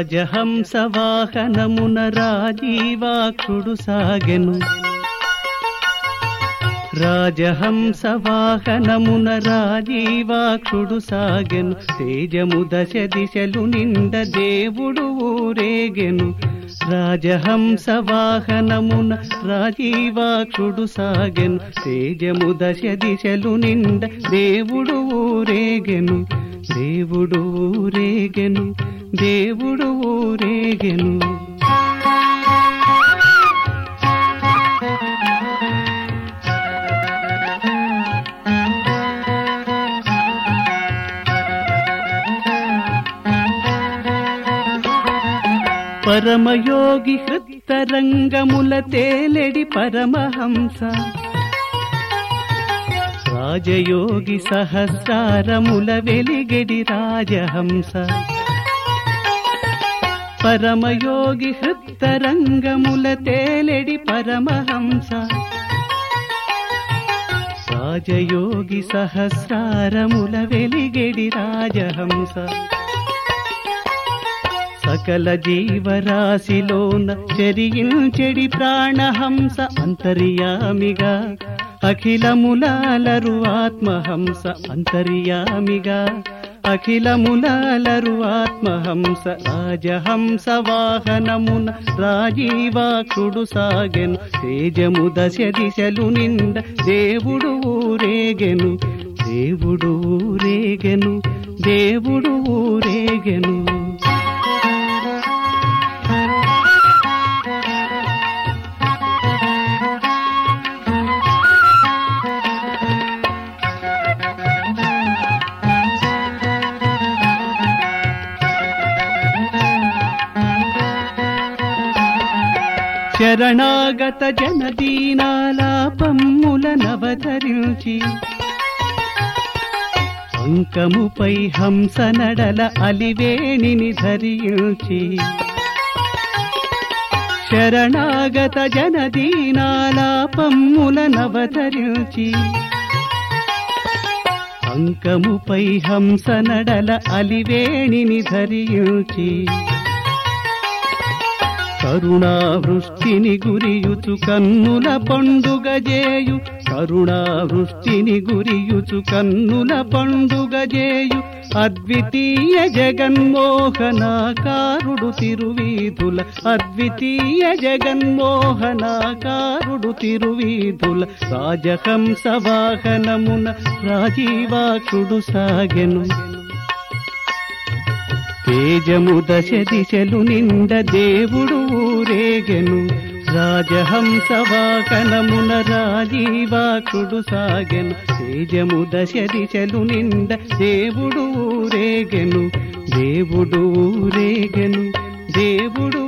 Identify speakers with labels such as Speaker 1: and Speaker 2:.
Speaker 1: రాజహంస వాహనమున రాజీవాక్షుడు సాగెను. రాజహంస వాహనమున రాజీవాక్షుడు సాగెను. తేజము దశ దిశలు నిండ దేవుడు ఊరేగెను. రాజహంస వాహనమున రాజీవాక్షుడు సాగెను. తేజము దశ దిశలు నిండ దేవుడు ఊరేగెను. దేవుడు ఊరేగెను. దేవుడు ఊరేగెను. పరమయోగి హృత్తరంగముల తేలెడి పరమహంస. రాజయోగి సహస్రారముల వెలిగెడి రాజహంస. పరమయోగి హృత్తరంగముల తేలెడి పరమహంస. రాజయోగి సహస్రారముల వెలిగెడి రాజహంస. సకల జీవరాశిలోన చెరియించెడి ప్రాణహంస. అంతర్యామిగా అఖిలములాలరు ఆత్మహంస. అంతర్యామిగా అఖిలములాలరు ఆత్మహంస. రాజహంస వాహనమున రాజీవాక్షుడు సాగెను. తేజము దశ దిశలు నిండ దేవుడు ఊరేగెను. దేవుడు ఊరేగెను. దేవుడు ఊరేగెను. శరణాగత జనదీనాలాపమ్ముల నవతరించి. అంకముపై హంస నడల అలివేణిని ధరించి. శరణాగత జనదీనాలాపమ్ముల నవతరించి. అంకముపై హంస నడల అలివేణిని ధరించి. కరుణావృష్టిని గురియుచు కన్నుల పండుగ జేయు. కరుణావృష్టిని గురియుచు కన్నుల పండుగ జేయు. అద్వితీయ జగన్మోహనాకారుడు తిరువీధుల. అద్వితీయ జగన్మోహనాకారుడు తిరువీధుల. రాజహంస వాహనమున రాజీవాక్షుడు సాగెను. తేజము దశ దిశలు నిండ దేవుడు ఊరేగెను. రాజహంస వాహనమున రాజీవాక్షుడు సాగెను. తేజము దశ దిశలు నిండ దేవుడు ఊరేగెను. దేవుడు ఊరేగెను. దేవుడు